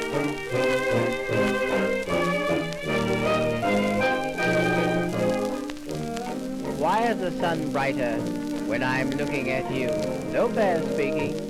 Why is the sun brighter when I'm looking at you? Lopez speaking.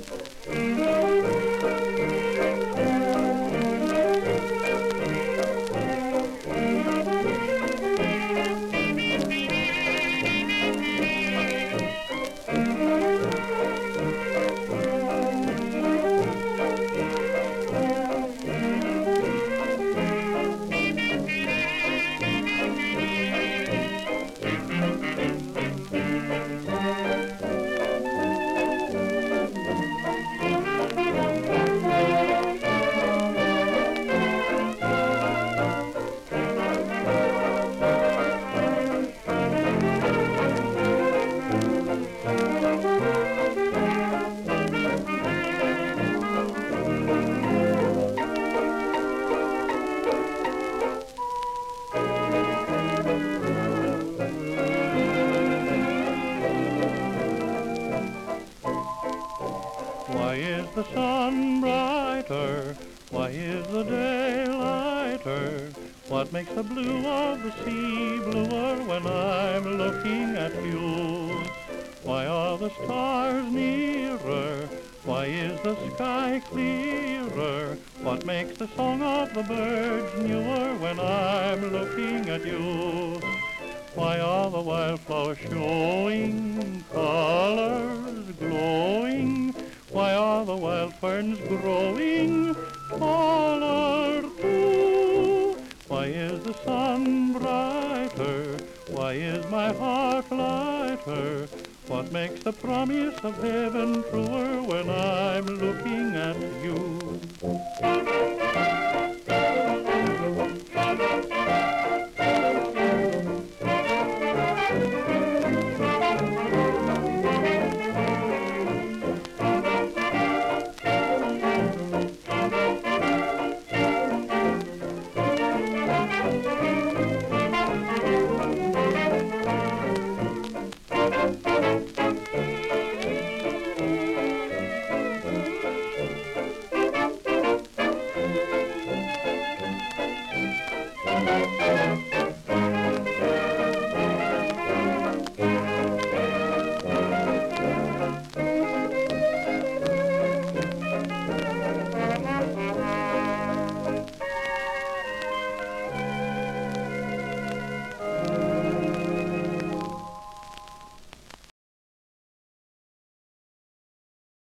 Why is the sun brighter? Why is the day lighter? What makes the blue of the sea bluer when I'm looking at you? Why are the stars nearer? Why is the sky clearer? What makes the song of the birds newer when I'm looking at you? Why are the wildflowers showing colors glowing? Why are the wild ferns growing taller too? Why is the sun brighter? Why is my heart lighter? What makes the promise of heaven truer when I'm looking at you?